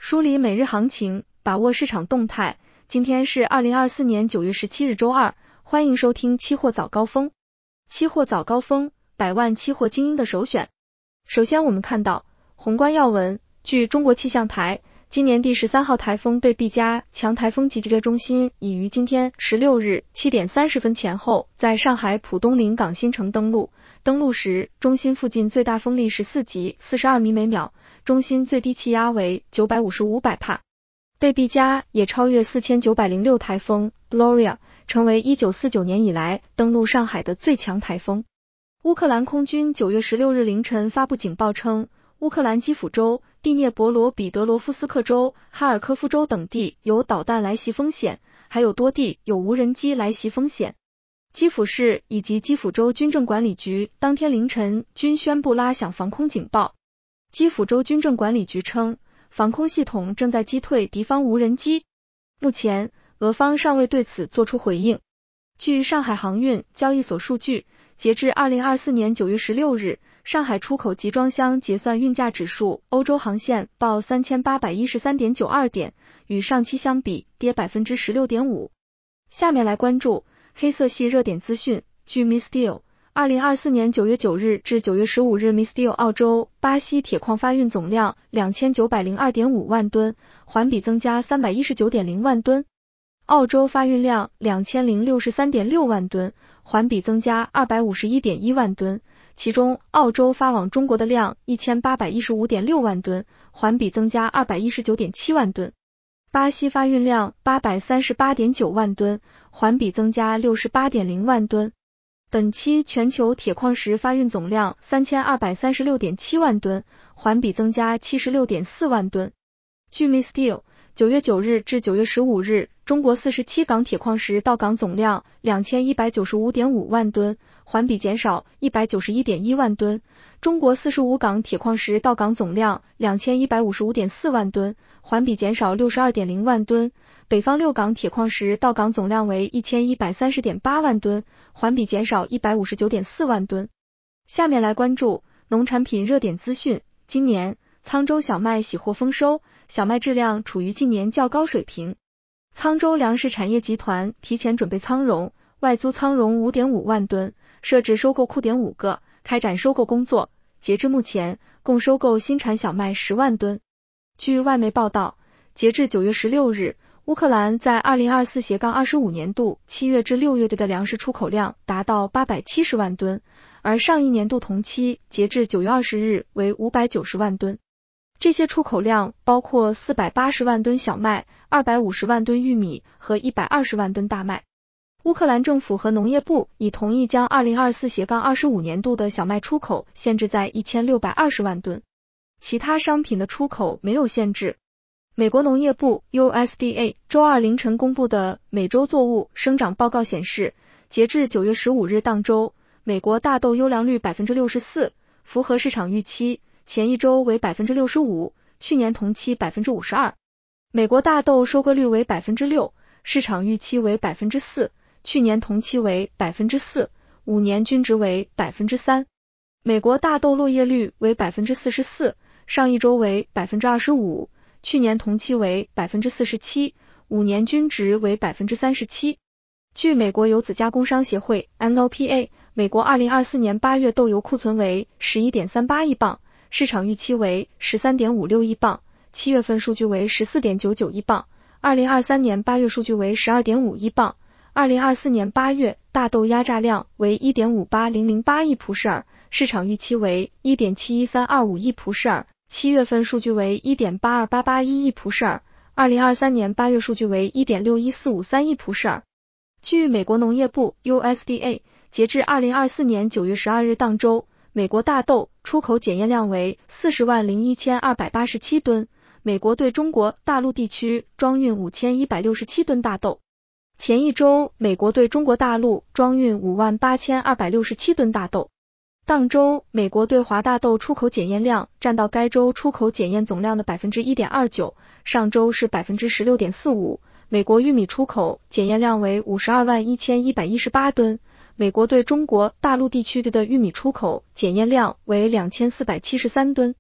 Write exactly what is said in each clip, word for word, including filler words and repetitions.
梳理每日行情，把握市场动态。今天是二零二四年九月十七日周二，欢迎收听期货早高峰。期货早高峰，百万期货精英的首选。首先我们看到宏观要闻，据中国气象台，今年第十三号台风贝碧嘉强台风级别中心已于今天十六日七点三十分前后在上海浦东临港新城登陆。登陆时，中心附近最大风力十四级四十二米每秒，中心最低气压为九百五十五百帕。贝碧嘉也超越四千九百零六台风 Gloria， 成为一九四九年以来登陆上海的最强台风。乌克兰空军九月十六日凌晨发布警报称，乌克兰基辅州、第聂伯罗彼得罗夫斯克州、哈尔科夫州等地有导弹来袭风险，还有多地有无人机来袭风险。基辅市以及基辅州军政管理局当天凌晨均宣布拉响防空警报。基辅州军政管理局称，防空系统正在击退敌方无人机。目前，俄方尚未对此作出回应。据上海航运交易所数据，截至二零二四年九月十六日，上海出口集装箱结算运价指数欧洲航线报 三千八百一十三点九二 点，与上期相比跌 百分之十六点五。下面来关注黑色系热点资讯。据 Misteel， 二零二四年九月九日至九月十五日 Misteel 澳洲巴西铁矿发运总量 两千九百零二点五万吨，环比增加 三百一十九点零万吨。澳洲发运量 两千零六十三点六万吨，环比增加 二百五十一点一万吨，其中澳洲发往中国的量 一千八百一十五点六万吨，环比增加 二百一十九点七万吨。巴西发运量 八百三十八点九万吨，环比增加 六十八点零万吨。本期全球铁矿石发运总量 三千二百三十六点七万吨，环比增加 七十六点四万吨。据 Misteel， 九月九日至九月十五日，中国四十七港铁矿石到港总量 两千一百九十五点五万吨，环比减少 一百九十一点一万吨。中国四十五港铁矿石到港总量 两千一百五十五点四万吨，环比减少 六十二点零万吨。北方六港铁矿石到港总量为 一千一百三十点八万吨，环比减少 一百五十九点四万吨。下面来关注农产品热点资讯。今年沧州小麦喜获丰收，小麦质量处于近年较高水平。沧州粮食产业集团提前准备仓容，外租仓容 五点五万吨，设置收购库点五个，开展收购工作。截至目前，共收购新产小麦十万吨。据外媒报道，截至九月十六日，乌克兰在二零二四二十五年度七月至六月的粮食出口量达到八百七十万吨，而上一年度同期截至九月二十日为五百九十万吨。这些出口量包括四百八十万吨小麦、二百五十万吨玉米和一百二十万吨大麦。乌克兰政府和农业部已同意将二零二四二十五年度的小麦出口限制在一千六百二十万吨，其他商品的出口没有限制。美国农业部 U S D A 周二凌晨公布的美洲作物生长报告显示，截至九月十五日当周，美国大豆优良率 百分之六十四， 符合市场预期，前一周为 百分之六十五， 去年同期 百分之五十二。美国大豆收割率为 百分之六， 市场预期为 百分之四， 去年同期为 百分之四， 五年均值为 百分之三。美国大豆落叶率为 百分之四十四， 上一周为 百分之二十五，去年同期为 百分之四十七， 五年均值为 百分之三十七。据美国油籽加工商协会 N O P A， 美国二零二四年八月豆油库存为 十一点三八亿磅，市场预期为 十三点五六亿磅，七月份数据为 十四点九九亿磅，二零二三年八月数据为 十二点五亿磅，二零二四年八月大豆压榨量为 一点五八零零八亿普式尔，市场预期为 一点七一三二五亿普式尔，七月份数据为 一点八二八八一亿普式尔，二零二三年八月数据为 一点六一四五三亿普式尔。据美国农业部 U S D A， 截至二零二四年九月十二日当周，美国大豆出口检验量为四十万零一千二百八十七吨，美国对中国大陆地区装运五千一百六十七吨大豆。前一周，美国对中国大陆装运五万八千二百六十七吨大豆。当周，美国对华大豆出口检验量占到该州出口检验总量的 百分之一点二九， 上周是 百分之十六点四五。美国玉米出口检验量为五十二万一千一百一十八吨，美国对中国大陆地区的玉米出口检验量为两千四百七十三吨。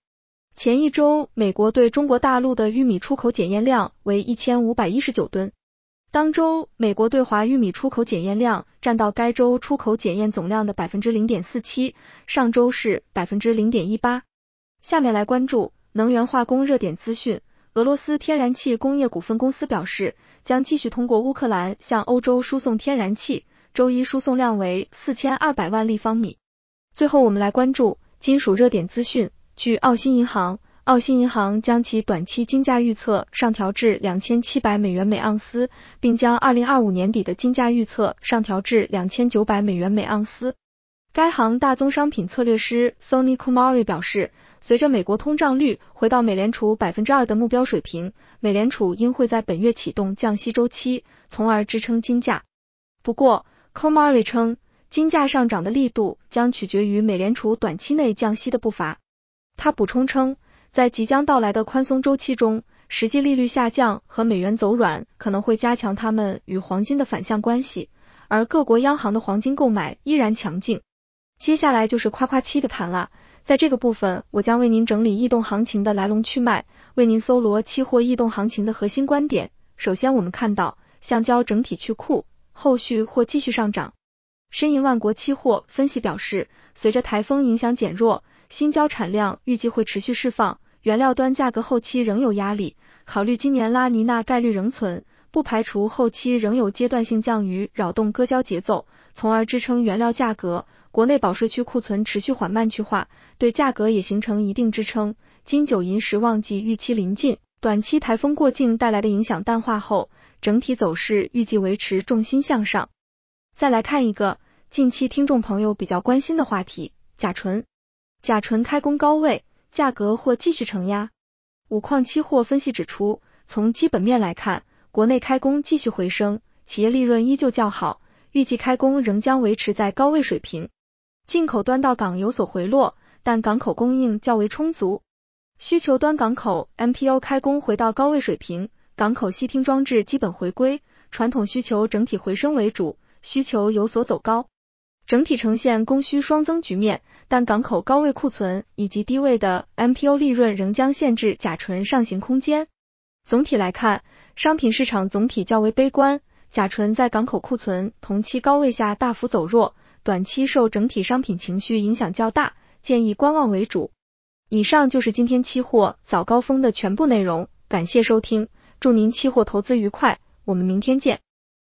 前一周，美国对中国大陆的玉米出口检验量为一千五百一十九吨。当周，美国对华玉米出口检验量占到该州出口检验总量的 百分之零点四七， 上周是 百分之零点一八。下面来关注能源化工热点资讯。俄罗斯天然气工业股份公司表示，将继续通过乌克兰向欧洲输送天然气，周一输送量为四千二百万立方米。最后我们来关注金属热点资讯。据澳新银行，澳新银行将其短期金价预测上调至两千七百美元每盎司，并将二零二五年底的金价预测上调至两千九百美元每盎司。该行大宗商品策略师 Sony Kumari 表示，随着美国通胀率回到美联储 百分之二 的目标水平，美联储应会在本月启动降息周期，从而支撑金价。不过 Kumari 称，金价上涨的力度将取决于美联储短期内降息的步伐。他补充称，在即将到来的宽松周期中，实际利率下降和美元走软可能会加强它们与黄金的反向关系，而各国央行的黄金购买依然强劲。接下来就是夸夸期的谈了，在这个部分我将为您整理异动行情的来龙去脉，为您搜罗期货异动行情的核心观点。首先我们看到橡胶整体去库，后续或继续上涨。申银万国期货分析表示，随着台风影响减弱，新胶产量预计会持续释放，原料端价格后期仍有压力，考虑今年拉尼娜概率仍存，不排除后期仍有阶段性降雨扰动割胶节奏，从而支撑原料价格。国内保税区库存持续缓慢去化，对价格也形成一定支撑。金九银十旺季预期临近，短期台风过境带来的影响淡化后，整体走势预计维持重心向上。再来看一个近期听众朋友比较关心的话题，甲醇。甲醇开工高位，价格或继续承压。五矿期货分析指出，从基本面来看，国内开工继续回升，企业利润依旧较好，预计开工仍将维持在高位水平。进口端到港有所回落，但港口供应较为充足。需求端港口 M P O 开工回到高位水平，港口烯烃装置基本回归，传统需求整体回升为主，需求有所走高。整体呈现供需双增局面，但港口高位库存以及低位的 M P O 利润仍将限制甲醇上行空间。总体来看，商品市场总体较为悲观，甲醇在港口库存同期高位下大幅走弱，短期受整体商品情绪影响较大，建议观望为主。以上就是今天期货早高峰的全部内容，感谢收听，祝您期货投资愉快，我们明天见。